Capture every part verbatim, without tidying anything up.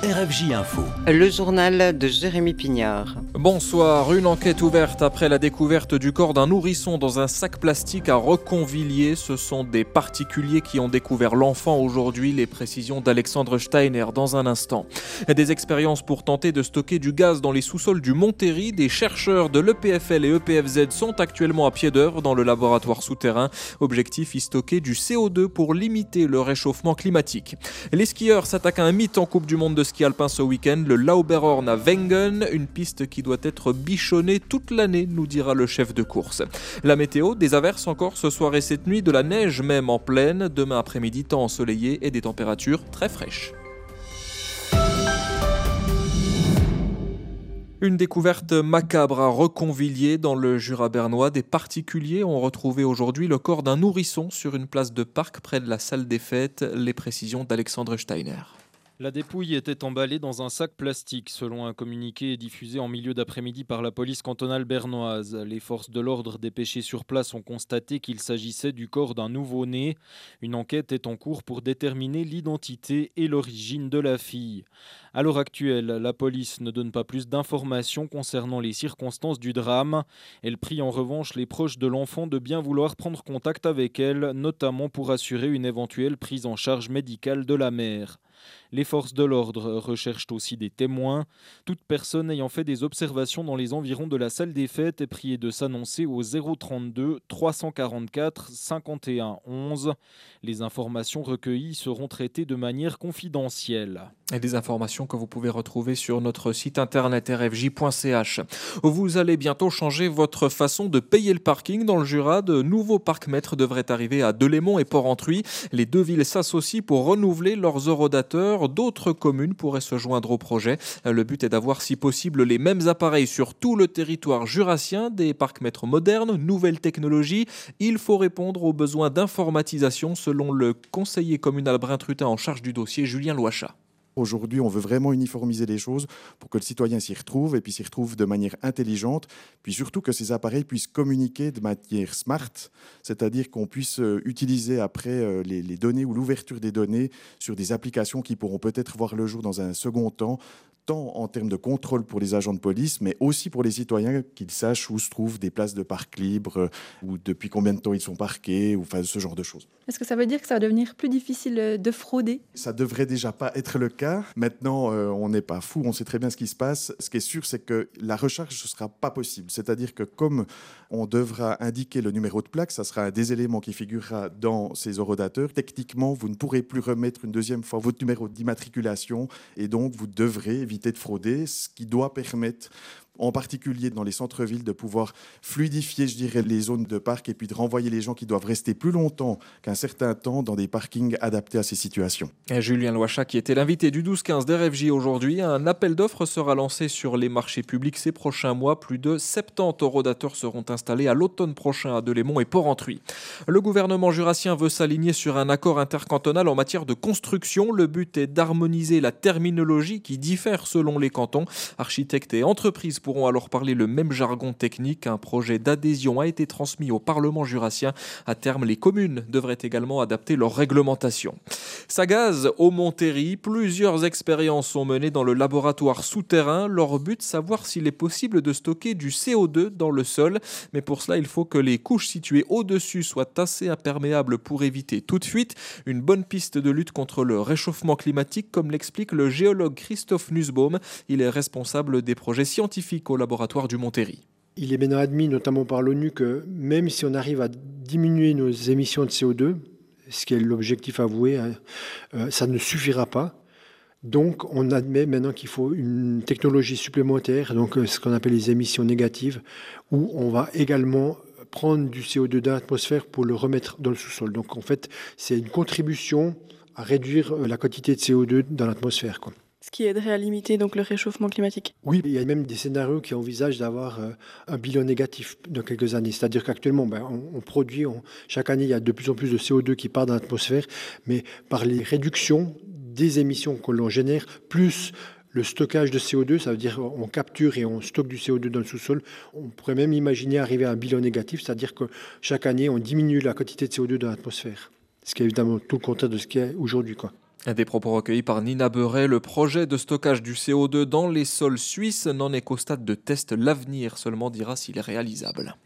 R F J Info. Le journal de Jérémy Pignard. Bonsoir, une enquête ouverte après la découverte du corps d'un nourrisson dans un sac plastique à Reconvilliers. Ce sont des particuliers qui ont découvert l'enfant aujourd'hui. Les précisions d'Alexandre Steiner dans un instant. Des expériences pour tenter de stocker du gaz dans les sous-sols du Montéry. Des chercheurs de l'E P F L et E P F Z sont actuellement à pied d'œuvre dans le laboratoire souterrain. Objectif, y stocker du C O deux pour limiter le réchauffement climatique. Les skieurs s'attaquent à un mythe en Coupe du Monde de ski alpin ce week-end, le Lauberhorn à Wengen, une piste qui doit être bichonnée toute l'année, nous dira le chef de course. La météo, des averses encore ce soir et cette nuit, de la neige même en plaine, demain après-midi temps ensoleillé et des températures très fraîches. Une découverte macabre à Reconvilliers dans le Jura bernois. Des particuliers ont retrouvé aujourd'hui le corps d'un nourrisson sur une place de parc près de la salle des fêtes. Les précisions d'Alexandre Steiner. La dépouille était emballée dans un sac plastique, selon un communiqué diffusé en milieu d'après-midi par la police cantonale bernoise. Les forces de l'ordre dépêchées sur place ont constaté qu'il s'agissait du corps d'un nouveau-né. Une enquête est en cours pour déterminer l'identité et l'origine de la fille. À l'heure actuelle, la police ne donne pas plus d'informations concernant les circonstances du drame. Elle prie en revanche les proches de l'enfant de bien vouloir prendre contact avec elle, notamment pour assurer une éventuelle prise en charge médicale de la mère. Les forces de l'ordre recherchent aussi des témoins. Toute personne ayant fait des observations dans les environs de la salle des fêtes est priée de s'annoncer au zéro trente-deux trois cent quarante-quatre cinquante et un onze. Les informations recueillies seront traitées de manière confidentielle. Et des informations que vous pouvez retrouver sur notre site internet r f j point c h. Vous allez bientôt changer votre façon de payer le parking dans le Jura. De nouveaux parcs-mètres devraient arriver à Delémont et Port-Entruy. Les deux villes s'associent pour renouveler leurs eurodateurs. D'autres communes pourraient se joindre au projet. Le but est d'avoir, si possible, les mêmes appareils sur tout le territoire jurassien. Des parcs-mètres modernes, nouvelles technologies. Il faut répondre aux besoins d'informatisation, selon le conseiller communal Brun-Trutin en charge du dossier, Julien Loachat. Aujourd'hui, on veut vraiment uniformiser les choses pour que le citoyen s'y retrouve et puis s'y retrouve de manière intelligente, puis surtout que ces appareils puissent communiquer de manière smart, c'est-à-dire qu'on puisse utiliser après les, les données ou l'ouverture des données sur des applications qui pourront peut-être voir le jour dans un second temps, tant en termes de contrôle pour les agents de police, mais aussi pour les citoyens, qu'ils sachent où se trouvent des places de parc libres, ou depuis combien de temps ils sont parqués, ou enfin, ce genre de choses. Est-ce que ça veut dire que ça va devenir plus difficile de frauder ? Ça devrait déjà pas être le cas. Maintenant, euh, on n'est pas fou, on sait très bien ce qui se passe. Ce qui est sûr, c'est que la recherche ne sera pas possible. C'est-à-dire que comme on devra indiquer le numéro de plaque, ça sera un des éléments qui figurera dans ces horodateurs. Techniquement, vous ne pourrez plus remettre une deuxième fois votre numéro d'immatriculation et donc vous devrez éviter de frauder, ce qui doit permettre, en particulier dans les centres-villes, de pouvoir fluidifier, je dirais, les zones de parc et puis de renvoyer les gens qui doivent rester plus longtemps qu'un certain temps dans des parkings adaptés à ces situations. Et Julien Loachat, qui était l'invité du douze quinze d'R F J aujourd'hui, un appel d'offres sera lancé sur les marchés publics ces prochains mois. Plus de soixante-dix horodateurs seront installés à l'automne prochain à Delémont et Port-Entruy. Le gouvernement jurassien veut s'aligner sur un accord intercantonal en matière de construction. Le but est d'harmoniser la terminologie qui diffère selon les cantons. Architectes et entreprises pourront alors parler le même jargon technique. Un projet d'adhésion a été transmis au Parlement jurassien. À terme, les communes devraient également adapter leur réglementation. Sagaz au Montéry, plusieurs expériences sont menées dans le laboratoire souterrain. Leur but, savoir s'il est possible de stocker du C O deux dans le sol. Mais pour cela, il faut que les couches situées au-dessus soient assez imperméables pour éviter toute fuite. Une bonne piste de lutte contre le réchauffement climatique, comme l'explique le géologue Christophe Nussbaum. Il est responsable des projets scientifiques au laboratoire du Montéry. Il est maintenant admis, notamment par l'ONU, que même si on arrive à diminuer nos émissions de C O deux, ce qui est l'objectif avoué, euh, ça ne suffira pas. Donc on admet maintenant qu'il faut une technologie supplémentaire, donc ce qu'on appelle les émissions négatives, où on va également prendre du C O deux de l'atmosphère pour le remettre dans le sous-sol. Donc en fait, c'est une contribution à réduire la quantité de C O deux dans l'atmosphère, quoi. Ce qui aiderait à limiter donc le réchauffement climatique. Oui, il y a même des scénarios qui envisagent d'avoir euh, un bilan négatif dans quelques années. C'est-à-dire qu'actuellement, ben, on, on produit, on, chaque année, il y a de plus en plus de C O deux qui part dans l'atmosphère, mais par les réductions des émissions que l'on génère, plus le stockage de C O deux, ça veut dire on capture et on stocke du C O deux dans le sous-sol, on pourrait même imaginer arriver à un bilan négatif, c'est-à-dire que chaque année, on diminue la quantité de C O deux dans l'atmosphère. Ce qui est évidemment tout le contraire de ce qu'il y a aujourd'hui, quoi. Des propos recueillis par Nina Beuret, le projet de stockage du C O deux dans les sols suisses n'en est qu'au stade de test. L'avenir seulement dira s'il est réalisable.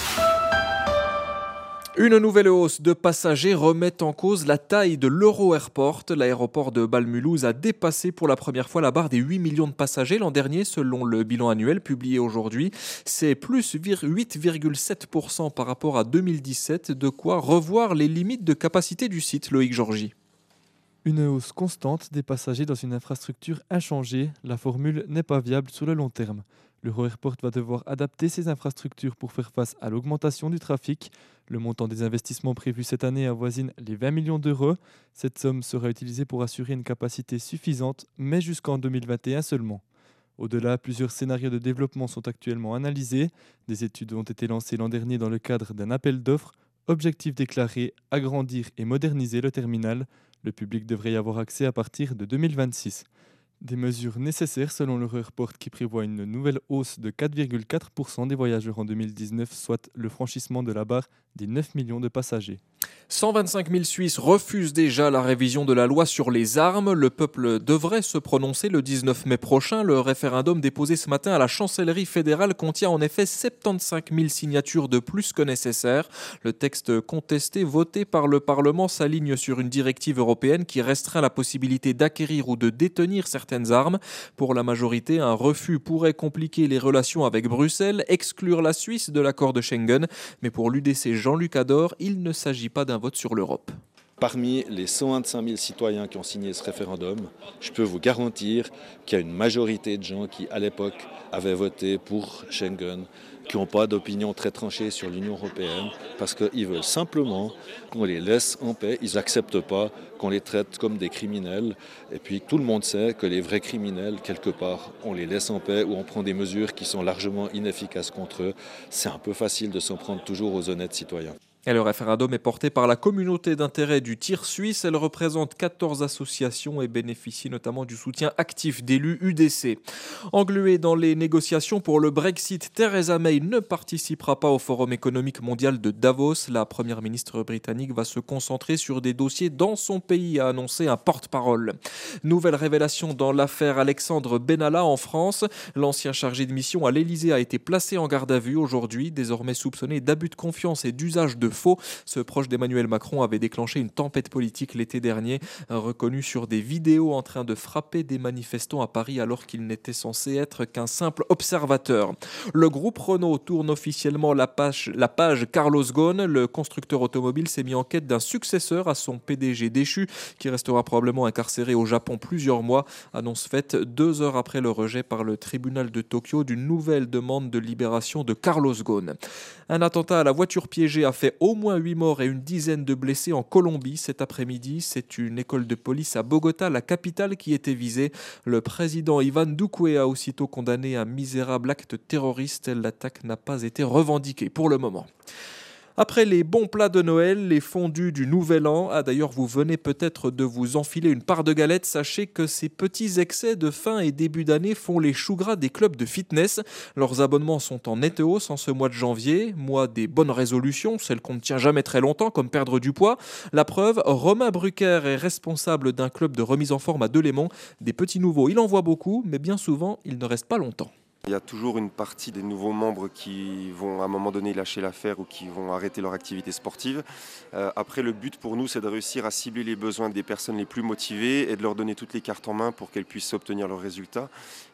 Une nouvelle hausse de passagers remet en cause la taille de l'Euro-Airport. L'aéroport de Bâle-Mulhouse a dépassé pour la première fois la barre des huit millions de passagers l'an dernier, selon le bilan annuel publié aujourd'hui. C'est plus huit virgule sept pour cent par rapport à deux mille dix-sept, de quoi revoir les limites de capacité du site, Loïc Georgy. Une hausse constante des passagers dans une infrastructure inchangée, la formule n'est pas viable sur le long terme. L'Euro-Airport va devoir adapter ses infrastructures pour faire face à l'augmentation du trafic. Le montant des investissements prévus cette année avoisine les vingt millions d'euros. Cette somme sera utilisée pour assurer une capacité suffisante, mais jusqu'en deux mille vingt et un seulement. Au-delà, plusieurs scénarios de développement sont actuellement analysés. Des études ont été lancées l'an dernier dans le cadre d'un appel d'offres. Objectif déclaré, agrandir et moderniser le terminal. Le public devrait y avoir accès à partir de deux mille vingt-six. Des mesures nécessaires selon l'Euro-Airport qui prévoit une nouvelle hausse de quatre virgule quatre pour cent des voyageurs en deux mille dix-neuf, soit le franchissement de la barre des neuf millions de passagers. cent vingt-cinq mille Suisses refusent déjà la révision de la loi sur les armes. Le peuple devrait se prononcer le dix-neuf mai prochain. Le référendum déposé ce matin à la chancellerie fédérale contient en effet soixante-quinze mille signatures de plus que nécessaire. Le texte contesté voté par le Parlement s'aligne sur une directive européenne qui restreint la possibilité d'acquérir ou de détenir certaines armes. Pour la majorité, un refus pourrait compliquer les relations avec Bruxelles, exclure la Suisse de l'accord de Schengen. Mais pour l'U D C Jean-Luc Ador, il ne s'agit pas d'un vote sur l'Europe. Parmi les cent vingt-cinq mille citoyens qui ont signé ce référendum, je peux vous garantir qu'il y a une majorité de gens qui, à l'époque, avaient voté pour Schengen, qui n'ont pas d'opinion très tranchée sur l'Union européenne, parce qu'ils veulent simplement qu'on les laisse en paix. Ils n'acceptent pas qu'on les traite comme des criminels. Et puis tout le monde sait que les vrais criminels, quelque part, on les laisse en paix ou on prend des mesures qui sont largement inefficaces contre eux. C'est un peu facile de s'en prendre toujours aux honnêtes citoyens. Et le référendum est porté par la communauté d'intérêt du tir suisse. Elle représente quatorze associations et bénéficie notamment du soutien actif d'élus U D C. Engluée dans les négociations pour le Brexit, Theresa May ne participera pas au Forum économique mondial de Davos. La première ministre britannique va se concentrer sur des dossiers dans son pays, a annoncé un porte-parole. Nouvelle révélation dans l'affaire Alexandre Benalla en France. L'ancien chargé de mission à l'Elysée a été placé en garde à vue aujourd'hui, désormais soupçonné d'abus de confiance et d'usage de faux. Ce proche d'Emmanuel Macron avait déclenché une tempête politique l'été dernier, reconnu sur des vidéos en train de frapper des manifestants à Paris alors qu'il n'était censé être qu'un simple observateur. Le groupe Renault tourne officiellement la page, la page Carlos Ghosn. Le constructeur automobile s'est mis en quête d'un successeur à son P D G déchu qui restera probablement incarcéré au Japon plusieurs mois. Annonce faite deux heures après le rejet par le tribunal de Tokyo d'une nouvelle demande de libération de Carlos Ghosn. Un attentat à la voiture piégée a fait au moins huit morts et une dizaine de blessés en Colombie cet après-midi. C'est une école de police à Bogota, la capitale, qui était visée. Le président Ivan Duque a aussitôt condamné un misérable acte terroriste. L'attaque n'a pas été revendiquée pour le moment. Après les bons plats de Noël, les fondus du Nouvel An, ah d'ailleurs vous venez peut-être de vous enfiler une part de galette, sachez que ces petits excès de fin et début d'année font les choux gras des clubs de fitness. Leurs abonnements sont en nette hausse en ce mois de janvier, mois des bonnes résolutions, celles qu'on ne tient jamais très longtemps comme perdre du poids. La preuve, Romain Brucker est responsable d'un club de remise en forme à Delémont. Des petits nouveaux, il en voit beaucoup, mais bien souvent, il ne reste pas longtemps. Il y a toujours une partie des nouveaux membres qui vont à un moment donné lâcher l'affaire ou qui vont arrêter leur activité sportive. Euh, après, le but pour nous, c'est de réussir à cibler les besoins des personnes les plus motivées et de leur donner toutes les cartes en main pour qu'elles puissent obtenir leurs résultats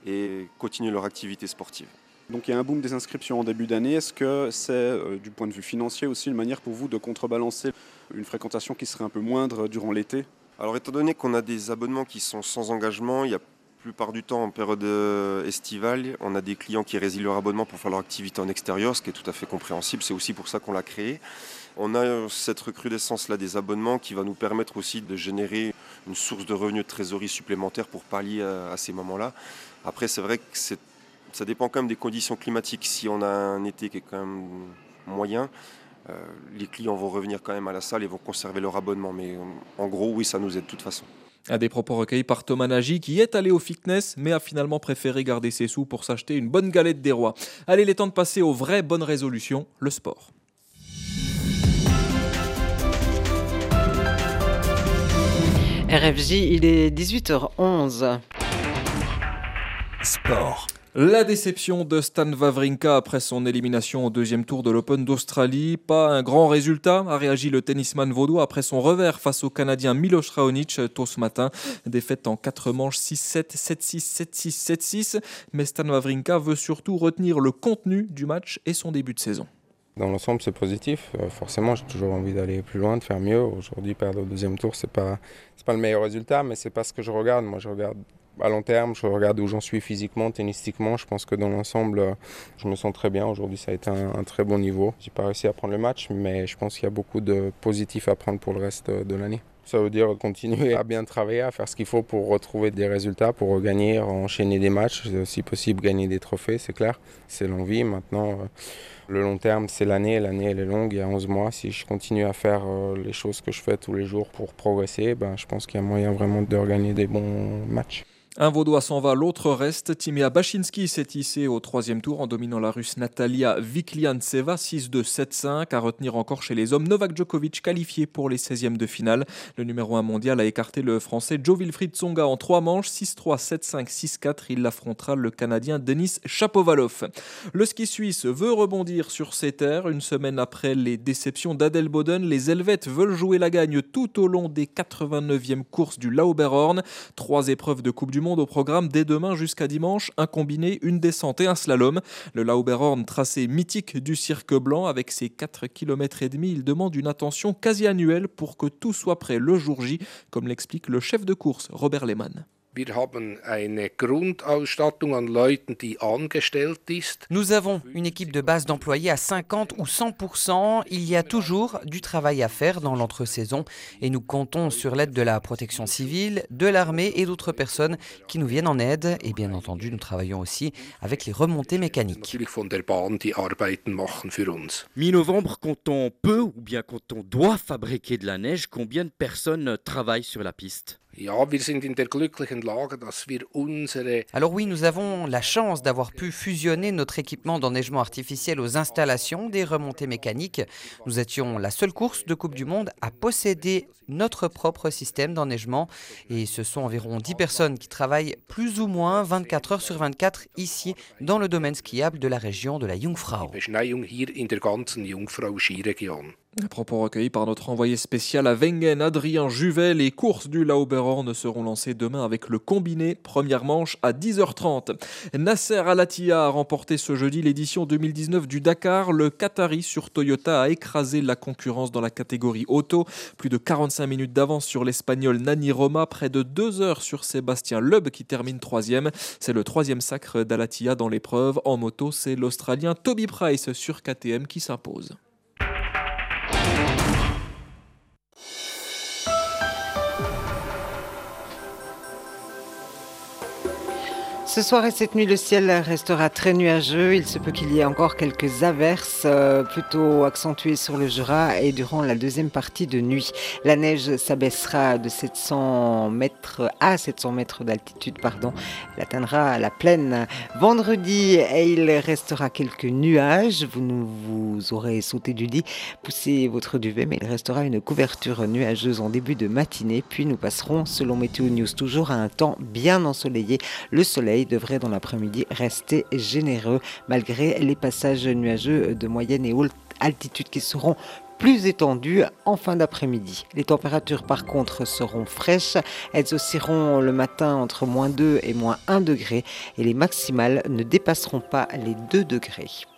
et continuer leur activité sportive. Donc il y a un boom des inscriptions en début d'année. Est-ce que c'est, euh, du point de vue financier aussi, une manière pour vous de contrebalancer une fréquentation qui serait un peu moindre durant l'été ? Alors étant donné qu'on a des abonnements qui sont sans engagement, il y a la plupart du temps en période estivale, on a des clients qui résilient leur abonnement pour faire leur activité en extérieur, ce qui est tout à fait compréhensible, c'est aussi pour ça qu'on l'a créé. On a cette recrudescence-là des abonnements qui va nous permettre aussi de générer une source de revenus de trésorerie supplémentaire pour pallier à, à ces moments-là. Après, c'est vrai que c'est, ça dépend quand même des conditions climatiques. Si on a un été qui est quand même moyen, euh, les clients vont revenir quand même à la salle et vont conserver leur abonnement. Mais en gros, oui, ça nous aide de toute façon. À des propos recueillis par Thomas Nagy qui est allé au fitness mais a finalement préféré garder ses sous pour s'acheter une bonne galette des rois. Allez, il est temps de passer aux vraies bonnes résolutions, le sport. R F J, il est dix-huit heures onze. Sport. La déception de Stan Wawrinka après son élimination au deuxième tour de l'Open d'Australie. Pas un grand résultat, a réagi le tennisman vaudois après son revers face au Canadien Miloš Raonic tôt ce matin. Défaite en quatre manches six sept, sept six, sept six, sept six. Mais Stan Wawrinka veut surtout retenir le contenu du match et son début de saison. Dans l'ensemble, c'est positif. Euh, forcément, j'ai toujours envie d'aller plus loin, de faire mieux. Aujourd'hui, perdre au deuxième tour, c'est pas, c'est pas le meilleur résultat, mais c'est pas ce que je regarde. Moi, je regarde à long terme, je regarde où j'en suis physiquement, tennistiquement. Je pense que dans l'ensemble, je me sens très bien. Aujourd'hui, ça a été un, un très bon niveau. J'ai pas réussi à prendre le match, mais je pense qu'il y a beaucoup de positifs à prendre pour le reste de l'année. Ça veut dire continuer à bien travailler, à faire ce qu'il faut pour retrouver des résultats, pour gagner, enchaîner des matchs, si possible gagner des trophées, c'est clair. C'est l'envie. Maintenant, le long terme, c'est l'année. L'année, elle est longue, il y a onze mois. Si je continue à faire les choses que je fais tous les jours pour progresser, ben, je pense qu'il y a moyen vraiment de regagner des bons matchs. Un Vaudois s'en va, l'autre reste. Timea Bachinski s'est hissée au troisième tour en dominant la Russe Natalia Vikliantseva six deux, sept cinq. À retenir encore chez les hommes, Novak Djokovic qualifié pour les seizièmes de finale. Le numéro un mondial a écarté le français Jo-Wilfried Tsonga en trois manches, six trois, sept cinq, six quatre. Il affrontera le canadien Denis Shapovalov. Le ski suisse veut rebondir sur ses terres. Une semaine après les déceptions d'Adelboden, les Helvètes veulent jouer la gagne tout au long des quatre-vingt-neuvièmes courses du Lauberhorn. Trois épreuves de Coupe du Monde au programme dès demain jusqu'à dimanche, un combiné, une descente et un slalom. Le Lauberhorn, tracé mythique du cirque blanc, avec ses quatre kilomètres et demi, il demande une attention quasi annuelle pour que tout soit prêt le jour J, comme l'explique le chef de course Robert Lehmann. Nous avons une équipe de base d'employés à cinquante ou cent pour cent. Il y a toujours du travail à faire dans l'entre-saison et nous comptons sur l'aide de la protection civile, de l'armée et d'autres personnes qui nous viennent en aide. Et bien entendu, nous travaillons aussi avec les remontées mécaniques. Mi-novembre, quand on peut ou bien quand on doit fabriquer de la neige, combien de personnes travaillent sur la piste ? Alors oui, nous avons la chance d'avoir pu fusionner notre équipement d'enneigement artificiel aux installations des remontées mécaniques. Nous étions la seule course de Coupe du Monde à posséder notre propre système d'enneigement et ce sont environ dix personnes qui travaillent plus ou moins vingt-quatre heures sur vingt-quatre ici dans le domaine skiable de la région de la Jungfrau. Propos recueillis par notre envoyé spécial à Wengen, Adrien Juvet. Les courses du Lauberhorn seront lancées demain avec le combiné. Première manche à dix heures trente. Nasser Al-Attiyah a remporté ce jeudi l'édition deux mille dix-neuf du Dakar. Le Qatari sur Toyota a écrasé la concurrence dans la catégorie auto. Plus de quarante-cinq minutes d'avance sur l'Espagnol Nani Roma. Près de deux heures sur Sébastien Loeb qui termine troisième. C'est le troisième sacre d'Al-Attiyah dans l'épreuve. En moto, c'est l'Australien Toby Price sur K T M qui s'impose. Ce soir et cette nuit, le ciel restera très nuageux. Il se peut qu'il y ait encore quelques averses, euh, plutôt accentuées sur le Jura et durant la deuxième partie de nuit. La neige s'abaissera de sept cents mètres à sept cents mètres d'altitude, pardon. Elle atteindra la plaine vendredi et il restera quelques nuages. Vous, nous, vous aurez sauté du lit, poussé votre duvet, mais il restera une couverture nuageuse en début de matinée. Puis nous passerons, selon Météo News, toujours à un temps bien ensoleillé. Le soleil devrait dans l'après-midi rester généreux malgré les passages nuageux de moyenne et haute altitude qui seront plus étendus en fin d'après-midi. Les températures par contre seront fraîches, elles oscilleront le matin entre moins deux et moins un degré et les maximales ne dépasseront pas les deux degrés.